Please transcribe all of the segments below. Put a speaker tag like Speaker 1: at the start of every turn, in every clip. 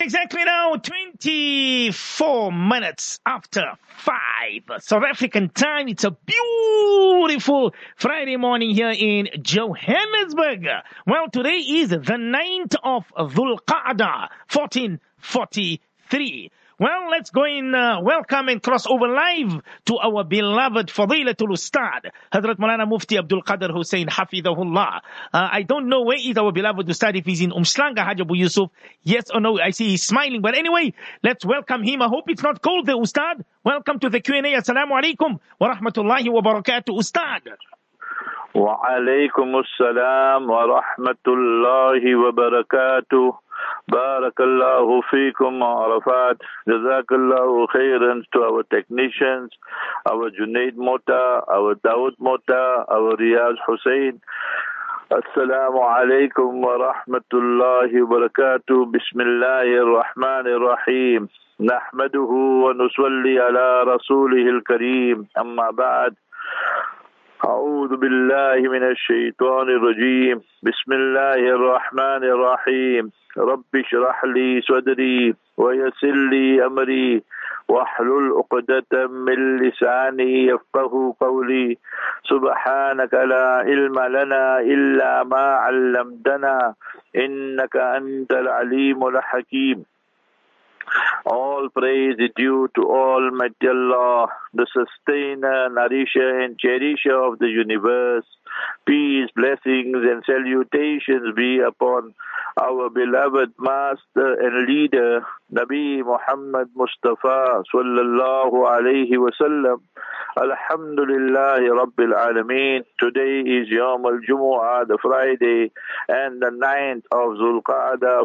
Speaker 1: exactly now, 24 minutes after 5 South African time. It's a beautiful Friday morning here in Johannesburg. Well, today is the 9th of Dhul Qa'dah, 1443. Well, let's go in, welcome and cross over live to our beloved Fadilatul Ustad, Hazrat Maulana Mufti Abdul Qadir Hussein Hafidhahullah. I don't know where is our beloved Ustad, if he's in Umslanga, Haj Abu Yusuf. Yes or no, I see he's smiling. But anyway, let's welcome him. I hope it's not cold there, Ustad. Welcome to the Q&A. Assalamu alaikum wa rahmatullahi wa barakatuh, Ustad.
Speaker 2: Wa alaikum assalam wa rahmatullahi wa barakatuh. Barakallahu feekum Arafat. Jazakallahu khairan to our technicians, our Junaid Mota, our Dawood Mota, our Riyaz Hussein. Assalamu alaikum wa rahmatullahi wa barakatuh. Bismillahir Rahmanir Rahim. Nahmaduhu wa nusalli ala rasulihil kareem. Amma ba'd. أعوذ بالله من الشيطان الرجيم بسم الله الرحمن الرحيم رب اشرح لي صدري ويسر لي أمري واحلل عقدة من لساني يفقه قولي سبحانك لا علم لنا إلا ما علمتنا إنك أنت العليم الحكيم. All praise is due to Almighty Allah, the sustainer, nourisher and cherisher of the universe. Peace, blessings and salutations be upon our beloved master and leader, Nabi Muhammad Mustafa sallallahu alayhi wa sallam. Alhamdulillahi Rabbil Alameen. Today is Yawm al-Jumu'ah, the Friday, and the 9th of Zulqa'dah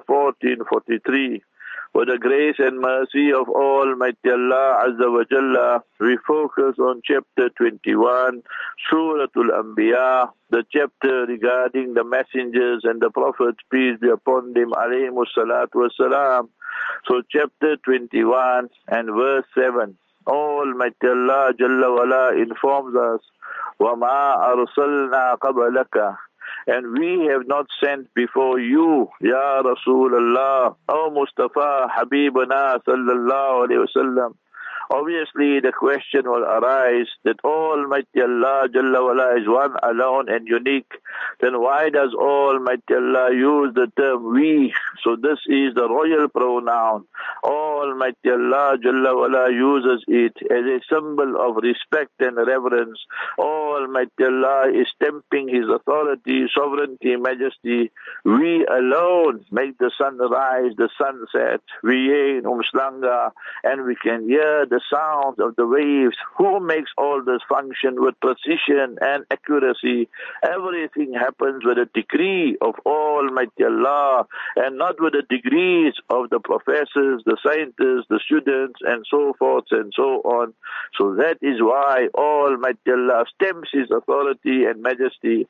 Speaker 2: 1443. For the grace and mercy of Almighty Allah Azza wa Jalla, we focus on chapter 21, Suratul Anbiya, the chapter regarding the messengers and the prophets, peace be upon them, alayhimus salatu wassalam. So chapter 21 and verse 7, Almighty Allah Jalla wala informs us, وَمَا أَرْسَلْنَا قَبَلَكَ, and we have not sent before you, Ya Rasulullah, O Mustafa, Habibuna, sallallahu alayhi wa sallam. Obviously, the question will arise that Almighty Allah Jalla wala is one alone and unique. Then why does Almighty Allah use the term we? So this is the royal pronoun. Almighty Allah Jalla wala uses it as a symbol of respect and reverence. Almighty Allah is stamping His authority, sovereignty, majesty. We alone make the sun rise, the sun set. We in Umslanga, and we can hear the sound of the waves. Who makes all this function with precision and accuracy? Everything happens with a decree of Almighty Allah and not with the degrees of the professors, the scientists, the students, and so forth and so on. So that is why Almighty Allah stamps His authority and majesty.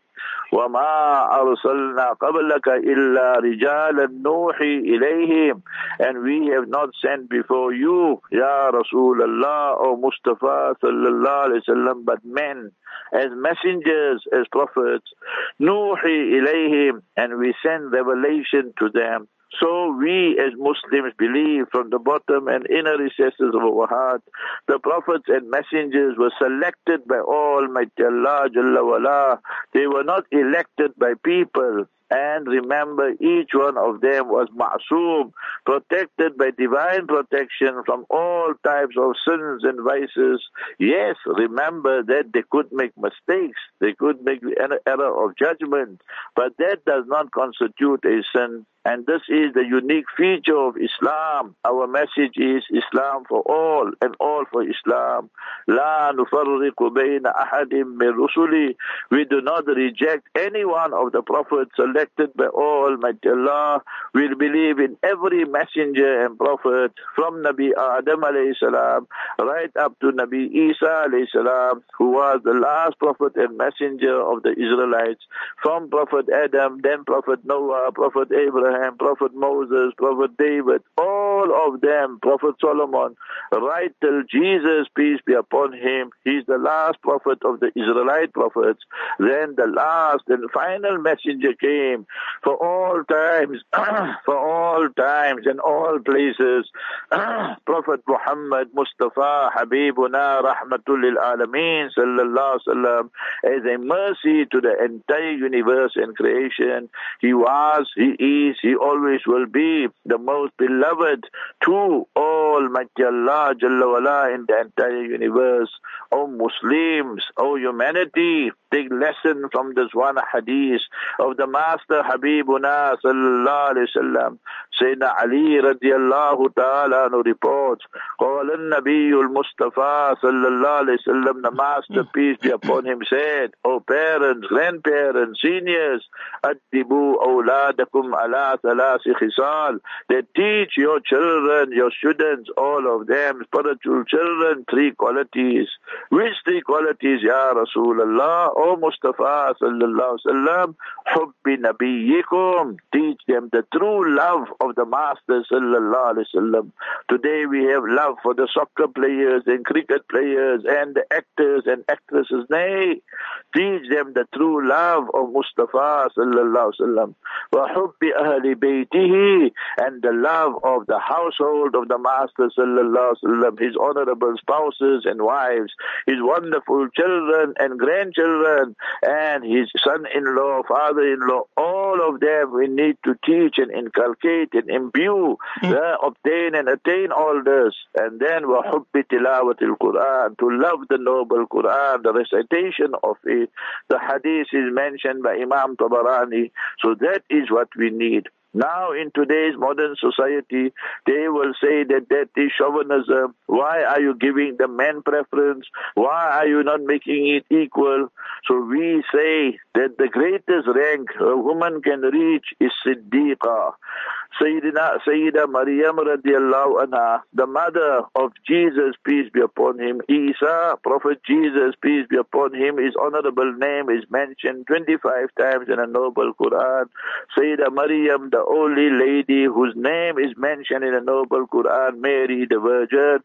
Speaker 2: وَمَا أَرْسَلْنَا قَبْلَكَ إِلَّا رِجَالًا نُوحِي إِلَيْهِمْ, and we have not sent before you, Ya Rasulullah, O Mustafa sallallahu alayhi wa sallam, but men as messengers, as prophets. نُوحِي إِلَيْهِمْ, and we send revelation to them. So we as Muslims believe from the bottom and inner recesses of our heart, the prophets and messengers were selected by Almighty Allah Jalla wala. They were not elected by people. And remember, each one of them was ma'soom, protected by divine protection from all types of sins and vices. Yes, remember that they could make mistakes, they could make an error of judgment, but that does not constitute a sin. And this is the unique feature of Islam. Our message is Islam for all and all for Islam. لا نفرق بين أحد من رسله. We do not reject any one of the prophets selected by Almighty Allah. We believe in every messenger and prophet from Nabi Adam alayhi salam right up to Nabi Isa alayhi salam, who was the last prophet and messenger of the Israelites. From Prophet Adam, then Prophet Noah, Prophet Abraham, Abraham, Prophet Moses, Prophet David, all of them, Prophet Solomon, right till Jesus, peace be upon him. He's the last prophet of the Israelite prophets. Then the last and final messenger came for all times, for all times and all places. Prophet Muhammad Mustafa Habibuna Rahmatul lil Alameen sallallahu alaihi wasallam, as a mercy to the entire universe and creation. He was, he is, he always will be the most beloved to Almighty Allah Jalla wala in the entire universe. O Muslims, O humanity, take lesson from this one hadith of the Master Habibuna sallallahu alayhi wasallam. Sayyidina Ali radiyallahu ta'ala anhu reports, قال النبي المصطفى صلى الله عليه وسلم, the Master, peace be upon him, said, O parents, grandparents, seniors, أدبوا أولادكم على ثلاث خصال, they teach your children, your students, all of them, spiritual children, three qualities. Which three qualities, Ya Rasulullah? O Mustafa sallallahu alaihi wasallam, hubbi nabiyyikum, teach them the true love of the Master sallallahu alaihi wasallam. Today we have love for the soccer players and cricket players and the actors and actresses. Nay, teach them the true love of Mustafa sallallahu alaihi wasallam. Wa hubbi ahli baytihi, and the love of the household of the Master sallallahu alaihi wasallam, his honorable spouses and wives, his wonderful children and grandchildren, and his son-in-law, father-in-law, all of them we need to teach and inculcate and imbue, obtain and attain all this. And then وَحُبِّ تِلَاوَةِ الْقُرْآنِ, to love the noble Qur'an, the recitation of it. The hadith is mentioned by Imam Tabarani. So that is what we need. Now in today's modern society, they will say that that is chauvinism. Why are you giving the men preference? Why are you not making it equal? So we say that the greatest rank a woman can reach is Siddiqa. Sayyida Maryam radiallahu anha, the mother of Jesus, peace be upon him, Isa, Prophet Jesus, peace be upon him, his honorable name is mentioned 25 times in a noble Quran. Sayyida Maryam, the only lady whose name is mentioned in a noble Quran, Mary the Virgin,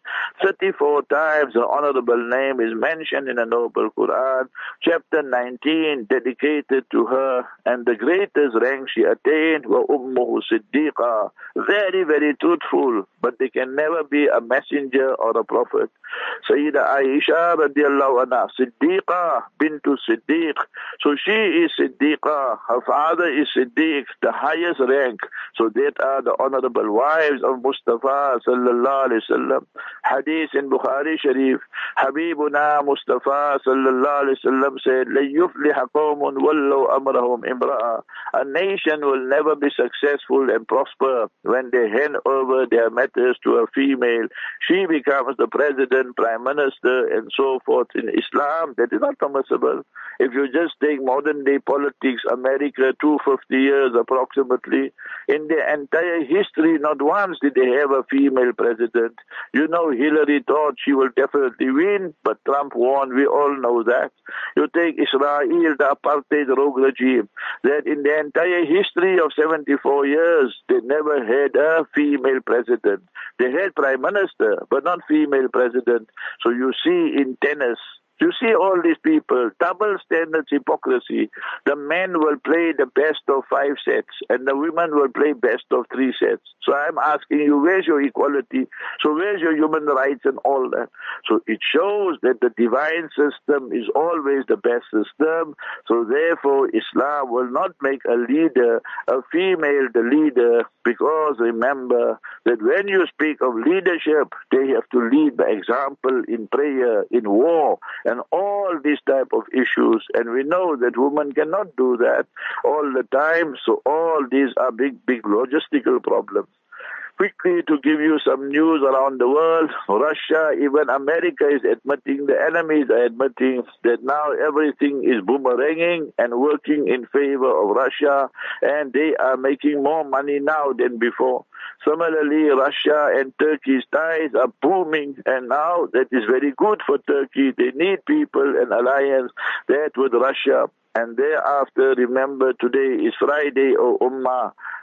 Speaker 2: 34 times her honorable name is mentioned in a noble Quran. Chapter 19 dedicated to her, and the greatest rank she attained wa ummuhu Siddiqa. Very, very truthful, but they can never be a messenger or a prophet. Sayyida Aisha radiallahu anha, Siddiqa bintu Siddiq. So she is Siddiqa, her father is Siddiq, the highest rank. So that are the honorable wives of Mustafa sallallahu alayhi wasallam. Hadith in Bukhari Sharif, Habibuna Mustafa sallallahu alayhi wasallam said, لَيُفْلِحَ قَوْمٌ وَلَّوْ أَمْرَهُمْ إِمْرَأً. A nation will never be successful and prosper when they hand over their matters to a female. She becomes the president, prime minister, and so forth. In Islam, that is not permissible. If you just take modern day politics, America, 250 years approximately, in their entire history, not once did they have a female president. You know, Hillary thought she will definitely win, but Trump won. We all know that. You take Israel, the apartheid rogue regime, that in the entire history of 74 years, they never had a female president. They had prime minister, but not female president. So you see in tennis, you see all these people, double standards, hypocrisy. The men will play the best of 5 sets, and the women will play best of 3 sets. So I'm asking you, where's your equality? So where's your human rights and all that? So it shows that the divine system is always the best system. So therefore, Islam will not make a leader, a female, the leader, because remember that when you speak of leadership, they have to lead by example in prayer, in war, and all these type of issues. And we know that women cannot do that all the time. So all these are big, big logistical problems. Quickly to give you some news around the world, Russia, even America is admitting, the enemies are admitting that now everything is boomeranging and working in favor of Russia, and they are making more money now than before. Similarly, Russia and Turkey's ties are booming, and now that is very good for Turkey. They need people and alliance that with Russia. And thereafter, remember, today is Friday, O Ummah.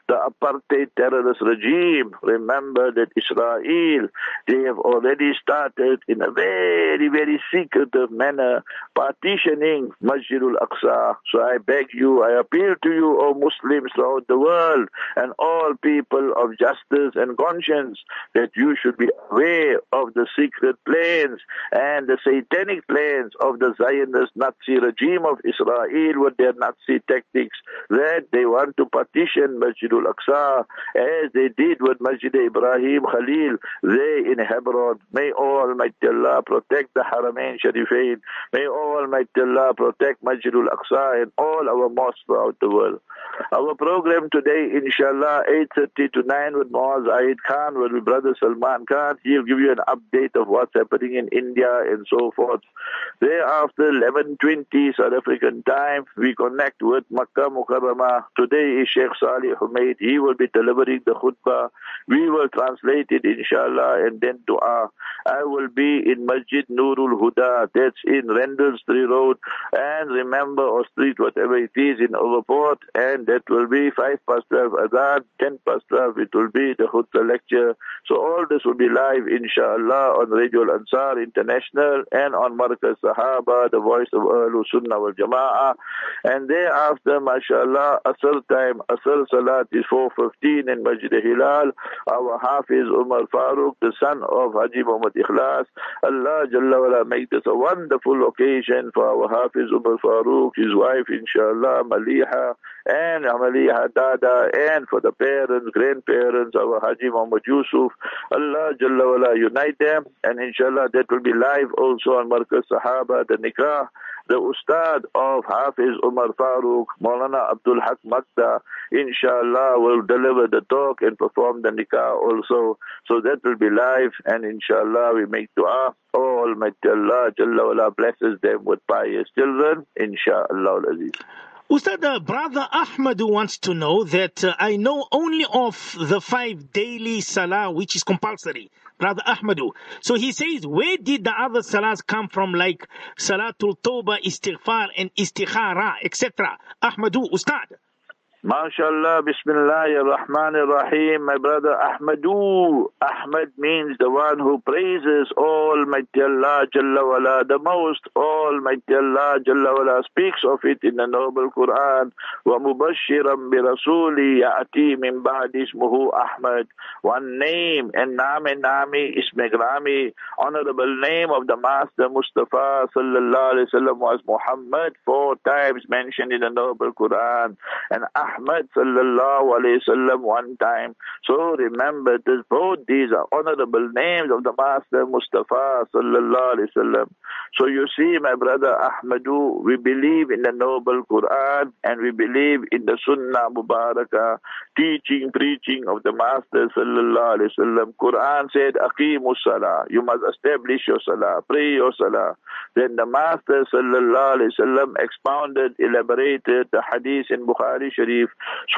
Speaker 2: the apartheid terrorist regime. Remember that Israel, they have already started in a very, very secretive manner partitioning Masjid al-Aqsa. So I beg you, I appeal to you, O Muslims throughout the world, and all people of justice and conscience, that you should be aware of the secret plans and the satanic plans of the Zionist Nazi regime of Israel with their Nazi tactics, that they want to partition Masjid al-Aqsa as they did with Masjid Ibrahim Khalil there in Hebron. May Almighty Allah protect the Haramain Sharifain. May Almighty Allah protect Masjid al-Aqsa and all our mosques throughout the world. Our program today, inshallah, 8:30 to 9 with Muaz Aid Khan, with Brother Salman Khan. He'll give you an update of what's happening in India and so forth. Thereafter, 11:20 South African time, we connect with Makkah Mukarramah. Today is Sheikh Salih Humaid. He will be delivering the khutbah. We will translate it, inshallah, and then dua. I will be in Masjid Nurul Huda, that's in Rendell Street Road, and remember, or street, whatever it is, in Overport, and that will be 5:12 Adhan, 10:12, it will be the khutbah lecture. So all this will be live, inshallah, on Radio Al-Ansar International and on Markaz Sahaba, the voice of Ahlul Sunnah wal Jama'ah. And thereafter, mashallah, Asr time, Asr Salat is 4:15 in Masjid Hilal. Our Hafiz Umar Farooq, the son of Haji Muhammad Ikhlas, Allah Jalla wala make this a wonderful occasion for our Hafiz Umar Farooq, his wife, inshallah, Maliha, and Maliha Dada, and for the parents, grandparents, our Haji Muhammad Yusuf. Allah Jalla wala unite them, and inshallah that will be live also on Markaz Sahaba, the Nikah. The Ustad of Hafiz Umar Farooq, Maulana Abdul Haq Makta, inshallah will deliver the talk and perform the nikah also. So that will be live, and inshallah we make dua. Almighty Allah Jalla wala blesses them with pious children, inshallah al-Aziz.
Speaker 1: Ustad, Brother Ahmad wants to know that I know only of the 5 daily salah which is compulsory. Brother Ahmadu. So he says, where did the other salahs come from, like Salatul Tawbah, Istighfar, and Istikhara, etc.? Ahmadu, Ustad.
Speaker 2: MashaAllah, Bismillahir Rahmanir Rahim, my brother Ahmadu. Ahmad means the one who praises Almighty Allah Jalla wala the most. Almighty Allah Jalla wala speaks of it in the noble Quran. Wa mubashiran bi rasuli ya'ati min ba'di ismuhu Ahmad. One name, and Nami Isme Grami, honorable name of the Master Mustafa sallallahu alaihi wasallam was Muhammad, 4 times mentioned in the noble Quran, and Ahmad sallallahu alayhi wasallam 1 time. So remember this, both these are honorable names of the Master Mustafa sallallahu alayhi wasallam. So you see, my brother Ahmadu, we believe in the noble Quran and we believe in the Sunnah Mubarakah, teaching, preaching of the Master sallallahu alayhi wasallam. Quran said, Aqimus Salah, you must establish your Salah, pray your Salah. Then the Master sallallahu alayhi wasallam expounded, elaborated the hadith in Bukhari Sharif,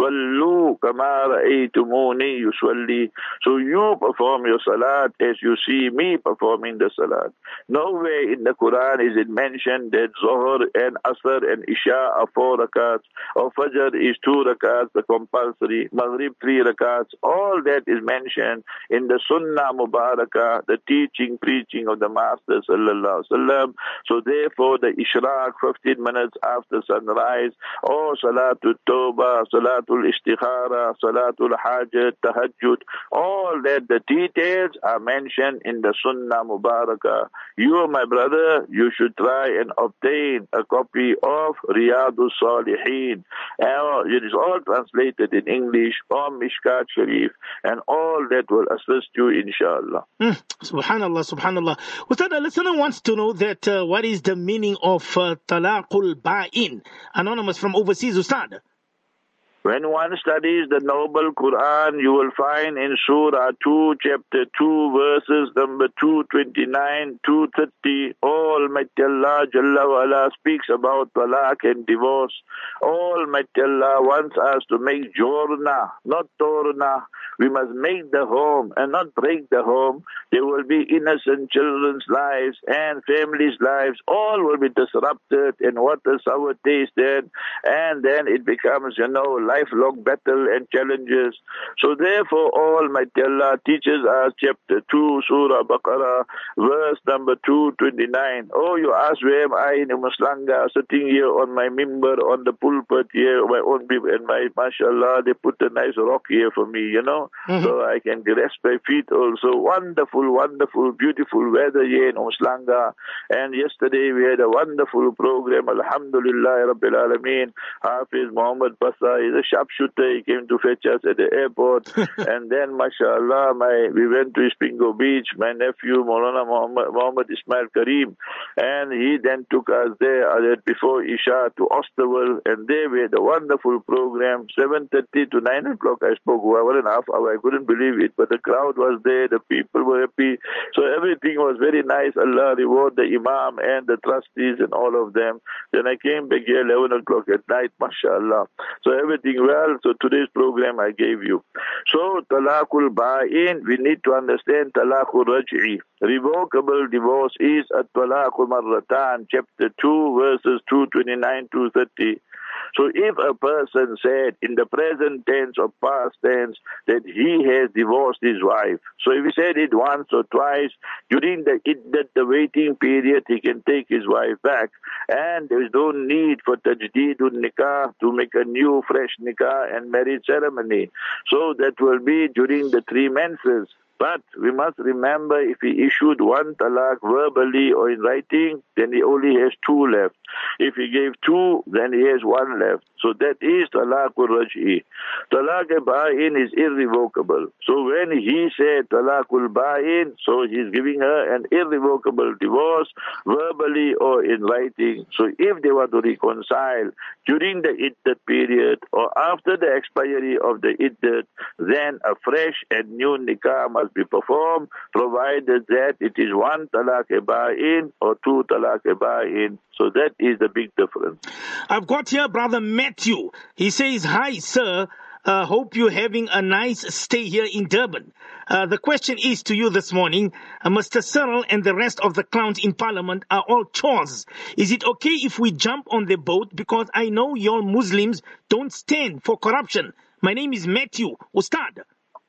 Speaker 2: Swallu kama ra'aytumuni yusalli. So you perform your Salat as you see me performing the Salat. Nowhere in the Quran is it mentioned that Zohar and Asr and Isha are 4 rakats, or Fajr is 2 rakats, the compulsory, Maghrib 3 rakats. All that is mentioned in the Sunnah Mubarakah, the teaching, preaching of the Master sallallahu alaihi wasallam. So therefore the Ishraq 15 minutes after sunrise, or Salatul Tawbah, Salatul Istikhara, Salatul Hajat, Tahajjud, all that the details are mentioned in the Sunnah Mubarakah. You, my brother, you should try and obtain a copy of Riyadus Salihin. It is all translated in English from Mishkat Sharif, and all that will assist you, inshallah.
Speaker 1: Subhanallah, subhanallah. Ustad, a listener wants to know that what is the meaning of Talaqul Ba'in? Anonymous from overseas, Ustad.
Speaker 2: When one studies the noble Quran, you will find in Surah 2, chapter 2, verses number 229, 230, Almighty Allah Jalla wa ala speaks about talaq and divorce. Almighty Allah wants us to make jorna, not torna. We must make the home and not break the home. There will be innocent children's lives and families' lives. All will be disrupted, and what a sour taste then. And then it becomes, lifelong battle and challenges. So therefore, Almighty Allah teaches us, chapter 2, Surah Baqarah, verse number 229. Oh, you ask, where am I in Muslanga, sitting here on my mimbar, on the pulpit here, my own people, and mashallah, they put a nice rock here for me, so I can rest my feet also. Wonderful, wonderful, beautiful weather here in Muslanga. And yesterday we had a wonderful program, Alhamdulillah, Rabbil Alameen. Hafiz Muhammad Basa is a sharpshooter. He came to fetch us at the airport. And then, mashallah, we went to Spingo Beach, my nephew, Maulana Muhammad Ismail Kareem, and he then took us there before Isha to Osterwell, and there we had a wonderful program, 7:30 to 9 o'clock. I spoke 1.5 hours. I couldn't believe it, but the crowd was there, the people were happy, so everything was very nice. Allah reward the Imam and the trustees and all of them. Then I came back here 11 o'clock at night, mashallah. So everything well. So today's program I gave you. So talaqul ba'in, we need to understand talaqul raj'i. Revocable divorce is at-talaqul marratan, chapter 2, verses 229 to 30. So if a person said in the present tense or past tense that he has divorced his wife, so if he said it once or twice, during the waiting period, he can take his wife back, and there is no need for tajdeedun nikah, to make a new fresh nikah and marriage ceremony. So that will be during the 3 menses. But we must remember, if he issued 1 talaq verbally or in writing, then he only has 2 left. If he gave 2, then he has 1 left. So that is talaqul raj'i. Talaq ba'in is irrevocable. So when he said talaqul ba'in, so he's giving her an irrevocable divorce, verbally or in writing. So if they were to reconcile during the iddat period or after the expiry of the iddat, then a fresh and new nikah must be performed, provided that it is 1 talaq ba'in or 2 talaq ba'in. So that is the big difference.
Speaker 1: I've got here Brother Matthew. He says, hi, sir. Hope you're having a nice stay here in Durban. The question is to you this morning, Mr. Cyril and the rest of the clowns in Parliament are all chores. Is it okay if we jump on the boat? Because I know y'all Muslims don't stand for corruption. My name is Matthew. Ustad.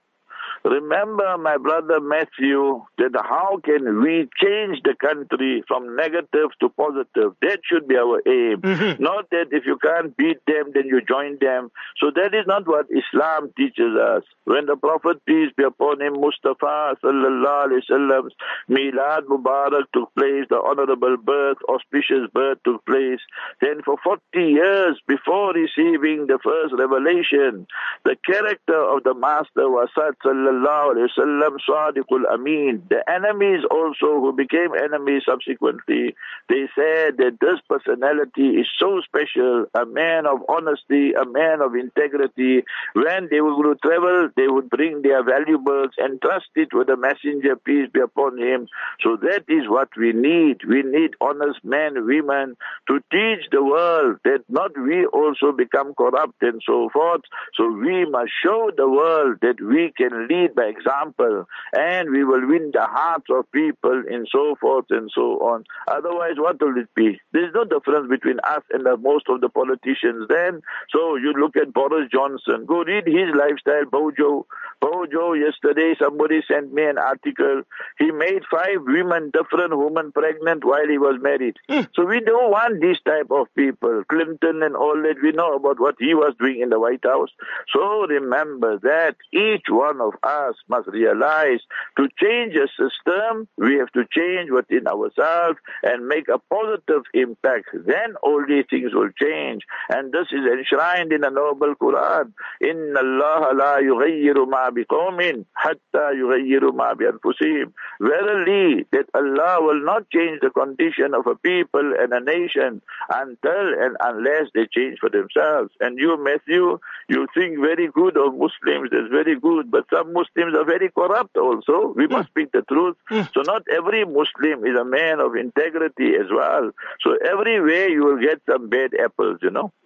Speaker 2: Remember, my brother Matthew, that how can we change the country from negative to positive? That should be our aim. Not that if you can't beat them, then you join them. So that is not what Islam teaches us. When the Prophet, peace be upon him, Mustafa sallallahu alaihi wasallam's Milad Mubarak took place, the honorable birth, auspicious birth took place, then for 40 years before receiving the first revelation, the character of the Master was such, sallallahu alaihi wasallam, Sadiqul Amin. The enemies also who became enemies subsequently, they said that this personality is so special, a man of honesty, a man of integrity. When they would travel, they would bring their valuables and trust it with the messenger, peace be upon him. So that is what we need. We need honest men, women to teach the world that not we also become corrupt and so forth. So we must show the world that we can lead by example, and we will win the hearts of people and so forth and so on. Otherwise, what will it be? There is no difference between us and most of the politicians then. So you look at Boris Johnson. Go read his lifestyle, Bojo, yesterday somebody sent me an article. He made 5 different women pregnant while he was married. So we don't want this type of people. Clinton and all that, we know about what he was doing in the White House. So remember that each one of us must realize to change a system, we have to change within ourselves and make a positive impact. Then only things will change. And this is enshrined in the noble Quran. Inna Allah la yughayyiru ma biqawmin hatta yughayyiru ma bi anfusihim. Verily, that Allah will not change the condition of a people and a nation until and unless they change for themselves. And you, Matthew, you think very good of Muslims, that's very good, but some Muslims are very corrupt also. We must speak the truth. So not every Muslim is a man of integrity as well. So everywhere you will get some bad apples, you know.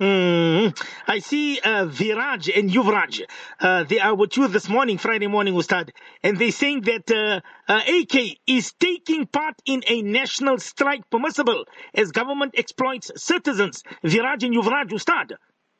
Speaker 1: I see Viraj and Yuvraj. They are with you this morning, Friday morning, Ustad. And they're saying that AK is taking part in a national strike permissible as government exploits citizens. Viraj and Yuvraj, Ustad.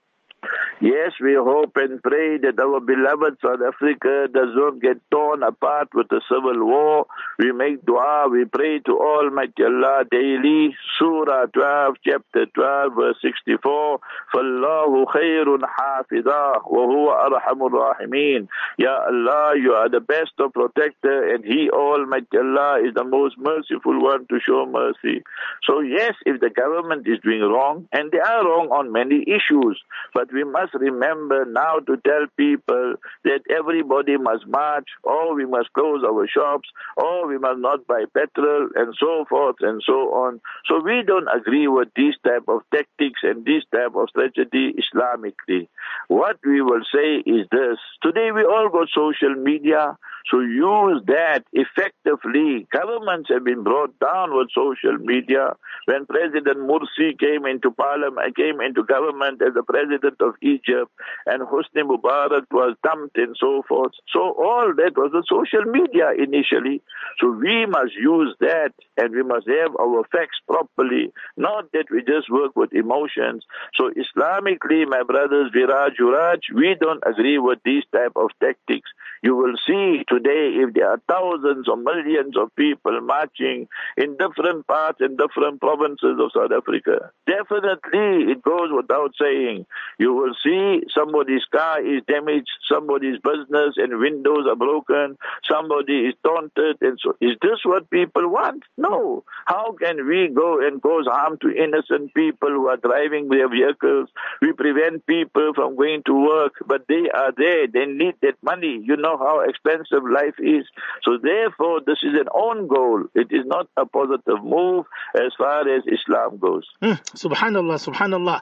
Speaker 2: Yes, we hope and pray that our beloved South Africa does not get torn apart with the civil war. We make dua, we pray to Almighty Allah daily. Surah 12, chapter 12, verse 64. فَاللَّهُ خَيْرٌ حَافِظًا وَهُوَ أَرْحَمُ الرَّاحِمِينَ. Ya Allah, you are the best of protector, and He, Almighty Allah, is the most merciful one to show mercy. So yes, if the government is doing wrong, and they are wrong on many issues, but we must remember now to tell people that everybody must march, or we must close our shops, or we must not buy petrol, and so forth and so on. So we don't agree with these type of tactics and this type of strategy Islamically. What we will say is this. Today we all got social media, so use that effectively. Governments have been brought down with social media. When President Morsi came into parliament, came into government as the president of Egypt, and Hosni Mubarak was dumped and so forth. So all that was the social media initially. So we must use that, and we must have our facts properly, not that we just work with emotions. So Islamically, my brothers, Viraj, Yuraj, we don't agree with these type of tactics. You will see today if there are thousands or millions of people marching in different parts and different provinces of South Africa. Definitely, it goes without saying. You will see somebody's car is damaged, somebody's business and windows are broken, somebody is taunted, and so is this what people want? No. How can we go and cause harm to innocent people who are driving their vehicles? We prevent people from going to work, but they are there. They need that money. You know how expensive life is. So therefore, this is an own goal. It is not a positive move as far as Islam goes.
Speaker 1: Subhanallah, subhanallah.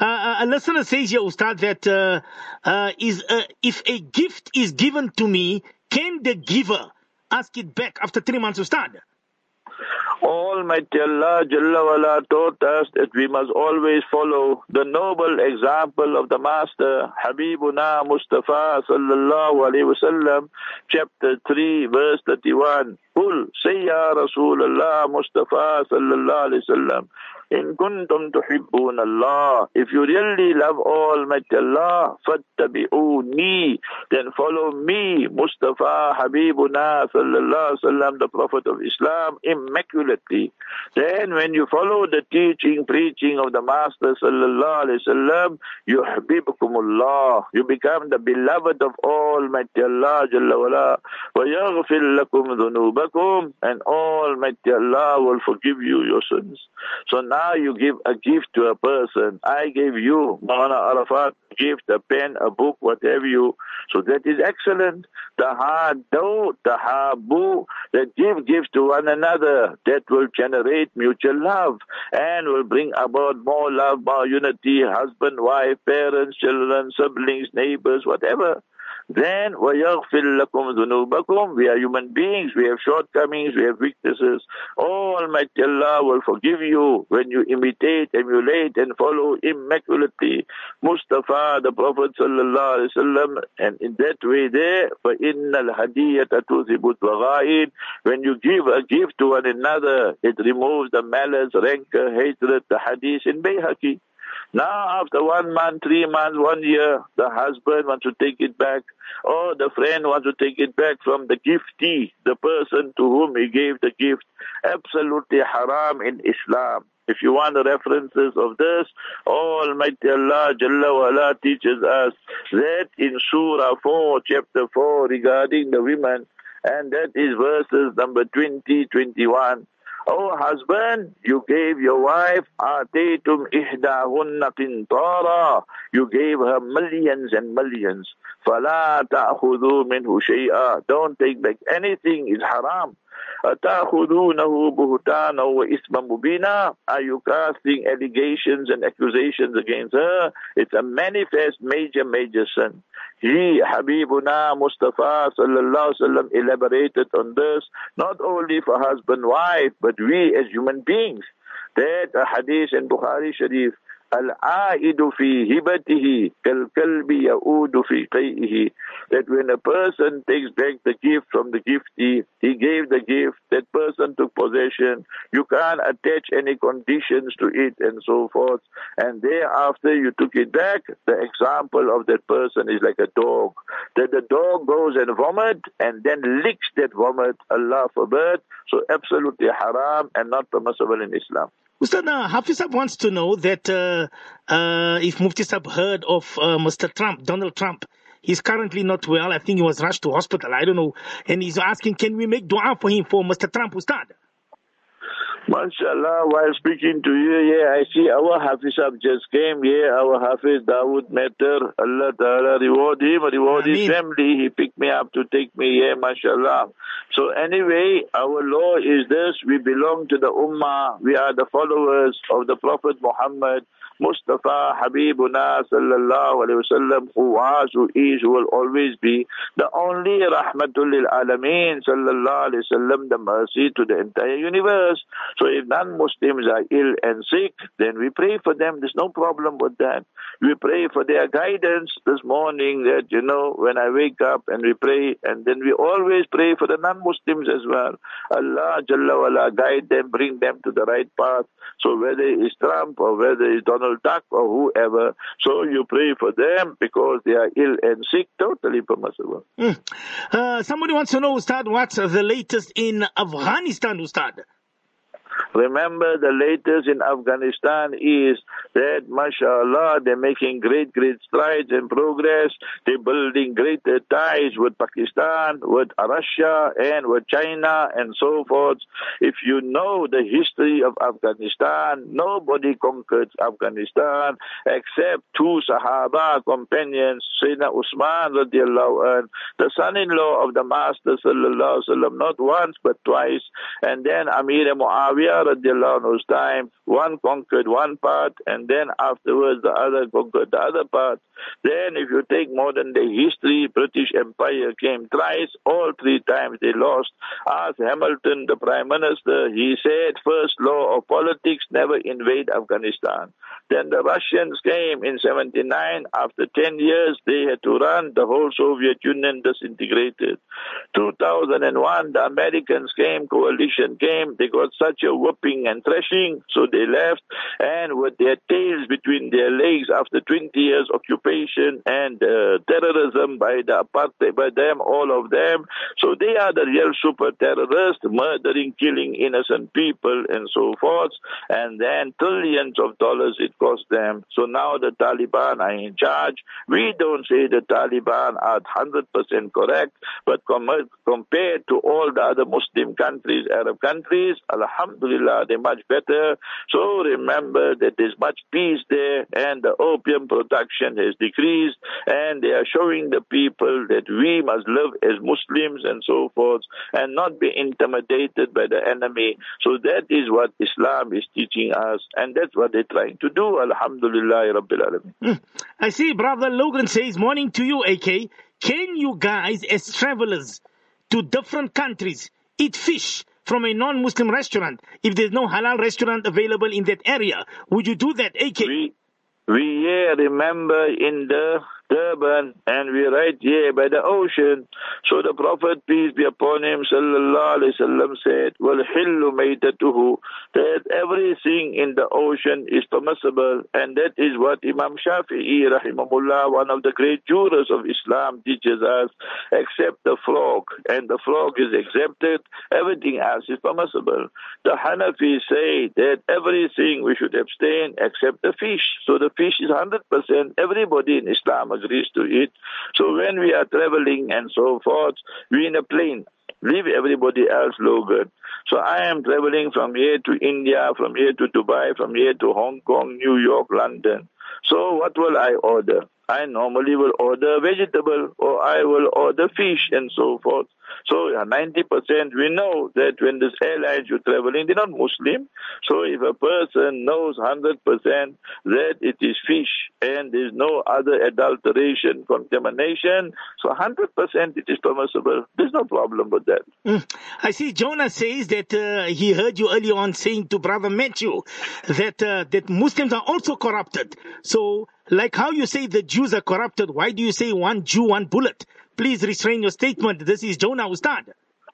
Speaker 1: A listener says here, Ustad, that if a gift is given to me, can the giver ask it back after 3 months, Ustad?
Speaker 2: Almighty Allah Jalla wala taught us that we must always follow the noble example of the Master Habibuna Mustafa sallallahu alaihi wasallam, chapter 3, verse 31. Qul, say ya Rasulullah Mustafa sallallahu alaihi wasallam, in kuntum tuhibbun Allah, if you really love Almighty Allah, fattabi'uni, then follow me, Mustafa Habibuna sallallahu alaihi wasallam, the Prophet of Islam, immaculately. Then when you follow the teaching, preaching of the Master sallallahu alaihi wasallam, yuhibbukumullah, you become the beloved of Almighty Allah Jalla wala, wa yaghfir lakum dhunubakum, and Almighty Allah will forgive you your sins. So now you give a gift to a person. I gave you, Maulana Arafat, gift, a pen, a book, what have you. So that is excellent. Tahadu, tahabu, that give gifts to one another. That will generate mutual love and will bring about more love, more unity, husband, wife, parents, children, siblings, neighbors, whatever. Then, وَيَغْفِرْ لَكُمْ ذُنُوبَكُمْ, we are human beings, we have shortcomings, we have weaknesses. Almighty Allah will forgive you when you imitate, emulate, and follow immaculately Mustafa, the Prophet sallallahu alaihi wasallam, and in that way there, فَإِنَّ الْهَدِيَّةَ تُذْهِبُ الضَّغَائِنَ, when you give a gift to one another, it removes the malice, rancor, hatred, the hadith in Bayhaqi. Now, after 1 month, 3 months, 1 year, the husband wants to take it back, or the friend wants to take it back from the giftee, the person to whom he gave the gift. Absolutely haram in Islam. If you want the references of this, Almighty Allah Jalla wa Ala teaches us that in Surah 4, chapter 4, regarding the women, and that is verses number 20, 21. Oh husband, you gave your wife, آتيتم إحداهن قنطارا, you gave her millions and millions. فلا تأخذوا منه شيئا, don't take back anything, is haram. أَتَأْخُذُونَهُ بُهْتَانًا وَإِثْمًا مُبِينًا? Are you casting allegations and accusations against her? It's a manifest major sin. He, Habibuna Mustafa sallallahu alaihi wasallam, elaborated on this, not only for husband, wife, but we as human beings. That a hadith in Bukhari Sharif, Al-Aidu fi hibatihi kal-kalbi ya'udu fi qay'ihi. That when a person takes back the gift from the giftee, he gave the gift, that person took possession, you can't attach any conditions to it and so forth. And thereafter you took it back, the example of that person is like a dog. That the dog goes and vomit and then licks that vomit, Allah forbid. So absolutely haram and not permissible in Islam.
Speaker 1: Ustad, Hafiz Sahib wants to know that if Mufti Sahib heard of Mr. Trump, Donald Trump. He's currently not well. I think he was rushed to hospital. I don't know. And he's asking, can we make dua for him, for Mr. Trump, Ustad?
Speaker 2: MashaAllah, while speaking to you, I see our Hafiz Sahib just came, our Hafiz Dawood Metter, Allah Ta'ala reward him, reward his family. He picked me up to take me here, MashaAllah. So anyway, our law is this, we belong to the Ummah, we are the followers of the Prophet Muhammad, Mustafa Habibuna sallallahu alayhi wasallam, who was, who is, who will always be the only Rahmatul lil Alameen sallallahu alayhi wasallam, the mercy to the entire universe. So if non-Muslims are ill and sick, then we pray for them. There's no problem with that. We pray for their guidance this morning that, when I wake up and we pray, and then we always pray for the non-Muslims as well. Allah Jalla wala guide them, bring them to the right path. So whether it's Trump or whether it's Donald Duck or whoever, so you pray for them because they are ill and sick, totally permissible.
Speaker 1: Somebody wants to know, Ustad, what's the latest in Afghanistan, Ustad?
Speaker 2: Remember, the latest in Afghanistan is that, mashallah, they're making great strides and progress. They're building greater ties with Pakistan, with Russia, and with China, and so forth. If you know the history of Afghanistan, nobody conquered Afghanistan except two Sahaba companions, Sayyidina Usman radiallahu anh, the son-in-law of the Master sallallahu alaihi wasallam, not once but twice, and then Amir Muawiyah radiallahu anhu's time, one conquered one part, and then afterwards the other conquered the other part. Then if you take modern day history, British Empire came thrice, all three times they lost. Ask Hamilton, the Prime Minister, he said, first law of politics, never invade Afghanistan. Then the Russians came in 79, after 10 years they had to run, the whole Soviet Union disintegrated. 2001, the Americans came, coalition came, they got such a whooping and thrashing, so they left, and with their tails between their legs after 20 years occupation and terrorism by the apartheid, by them, all of them, so they are the real super terrorists, murdering, killing innocent people and so forth, and then trillions of dollars it cost them. So now the Taliban are in charge. We don't say the Taliban are 100% correct, but compared to all the other Muslim countries, Arab countries, alhamdulillah, they're much better. So remember that there's much peace there, and the opium production has decreased, and they are showing the people that we must live as Muslims and so forth, and not be intimidated by the enemy. So that is what Islam is teaching us, and that's what they're trying to do. Alhamdulillah Rabbil Alameen.
Speaker 1: I see Brother Logan says, morning to you, AK. Can you guys, as travelers to different countries, eat fish from a non-Muslim restaurant if there's no halal restaurant available in that area? Would you do that, AK?
Speaker 2: We remember in the Durban, and we're right here by the ocean. So the Prophet, peace be upon him, sallallahu alayhi wasallam, said, وَالْحِلُّ مَيْتَتُهُ, that everything in the ocean is permissible, and that is what Imam Shafi'i, rahimahullah, one of the great jurors of Islam, teaches us, except the frog, and the frog is exempted, everything else is permissible. The Hanafis say that everything we should abstain except the fish. So the fish is 100%, everybody in Islam agrees to it. So when we are traveling and so forth, we in a plane, leave everybody else low good. So I am traveling from here to India, from here to Dubai, from here to Hong Kong, New York, London. So what will I order? I normally will order vegetable, or I will order fish and so forth. So 90%, we know that when this airlines you're traveling, they're not Muslim. So if a person knows 100% that it is fish and there's no other adulteration, contamination, so 100% it is permissible. There's no problem with that.
Speaker 1: I see Jonah says that he heard you earlier on saying to Brother Matthew that Muslims are also corrupted. So, like how you say the Jews are corrupted, why do you say one Jew, one bullet? Please restrain your statement. This is Jonah Ustad.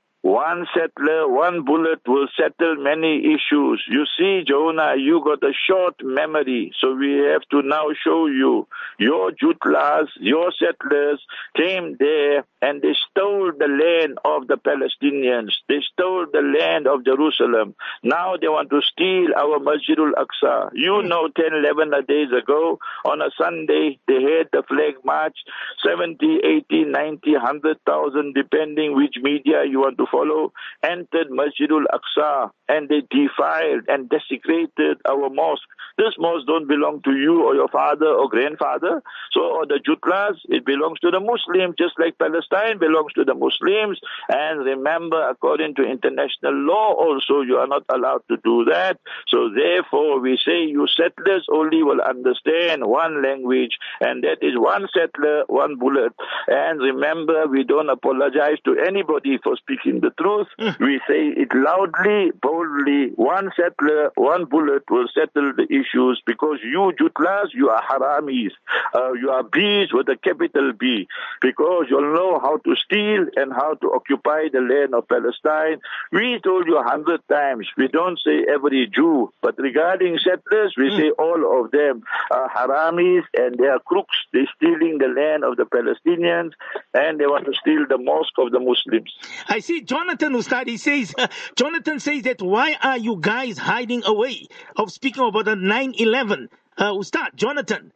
Speaker 2: One settler, one bullet will settle many issues. You see, Jonah, you got a short memory. So we have to now show you your Jutlas, your settlers came there and they stole the land of the Palestinians. They stole the land of Jerusalem. Now they want to steal our Masjidul Aqsa. You know, 10, 11 days ago, on a Sunday, they had the flag march, 70, 80, 90, 100,000, depending which media you want to follow, entered Masjidul Aqsa and they defiled and desecrated our mosque. This mosque don't belong to you or your father or grandfather. So, or the Jutlas, it belongs to the Muslims, just like Palestine belongs to the Muslims. And remember, according to international law also, you are not allowed to do that. So therefore, we say you settlers only will understand one language, and that is one settler, one bullet. And remember, we don't apologize to anybody for speaking the truth. We say it loudly, boldly. One settler, one bullet will settle the issues, because you Jutlas, you are haramis. You are bees with a capital B, because you'll know how to steal and how to occupy the land of Palestine. We told you 100 times, we don't say every Jew, but regarding settlers, we say all of them are haramis and they are crooks. They're stealing the land of the Palestinians and they want to steal the mosque of the Muslims.
Speaker 1: I see Jonathan Ustad, he says, Jonathan says that why are you guys hiding away of speaking about the 9/11? Ustad, Jonathan.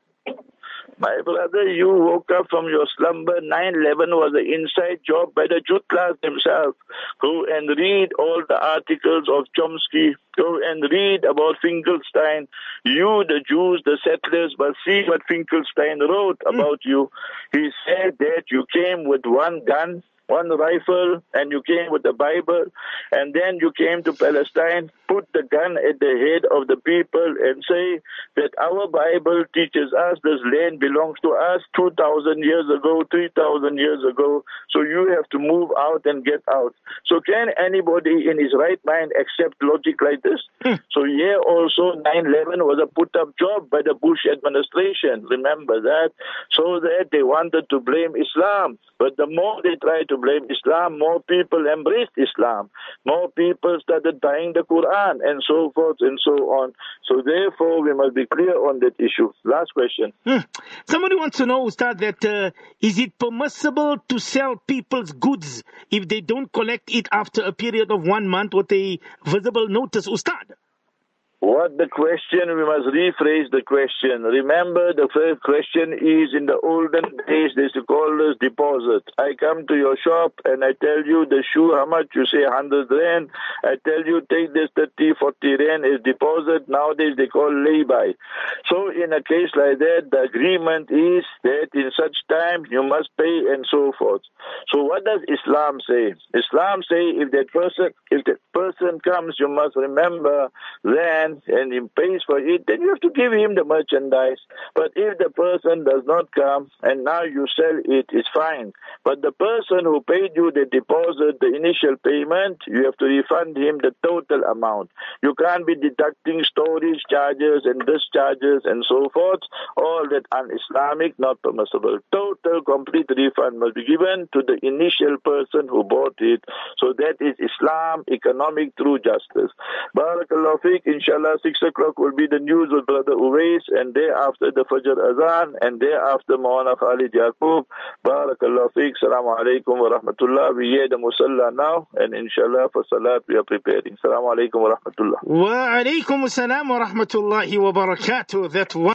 Speaker 2: My brother, you woke up from your slumber. 9/11 was an inside job by the Jutlas themselves. Go and read all the articles of Chomsky. Go and read about Finkelstein. You, the Jews, the settlers, but see what Finkelstein wrote about you. He said that you came with one gun, one rifle, and you came with the Bible, and then you came to Palestine, put the gun at the head of the people and say that our Bible teaches us this land belongs to us 2,000 years ago, 3,000 years ago, so you have to move out and get out. So can anybody in his right mind accept logic like this? So here also 9/11 was a put-up job by the Bush administration, remember that, so that they wanted to blame Islam. But the more they tried to blame Islam, more people embraced Islam. More people started buying the Quran and so forth and so on. So therefore, we must be clear on that issue. Last question.
Speaker 1: Somebody wants to know, Ustad, that is it permissible to sell people's goods if they don't collect it after a period of 1 month with a visible notice, Ustad?
Speaker 2: What the question? We must rephrase the question. Remember, the first question is, in the olden days, they used to call this deposit. I come to your shop and I tell you the shoe, how much? You say 100 rand. I tell you, take this 30, 40 rand as deposit. Nowadays, they call lay-by. So in a case like that, the agreement is that in such time, you must pay and so forth. So what does Islam say? Islam say if that person comes, you must remember then, and he pays for it, then you have to give him the merchandise. But if the person does not come and now you sell it, it's fine. But the person who paid you the deposit, the initial payment, you have to refund him the total amount. You can't be deducting storage charges and discharges and so forth. All that un-Islamic, not permissible. Total, complete refund must be given to the initial person who bought it. So that is Islam, economic true justice. Barakallahu fiqh. Inshallah, 6 o'clock will be the news with Brother Uwais, and thereafter the Fajr Azan, and thereafter Maulana Khalid Yaqub. Barakallahu fiqh. Assalamu alaikum wa rahmatullah. We hear the Musalla now, and inshallah for Salat we are preparing. Assalamu alaikum wa rahmatullah.
Speaker 1: Wa alaikum assalam wa rahmatullahi wa barakatuh. That